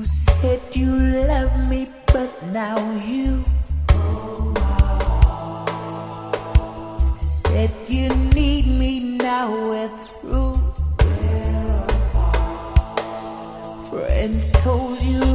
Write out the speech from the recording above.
said you love me, but now you said you need me, now we're through. Friends told you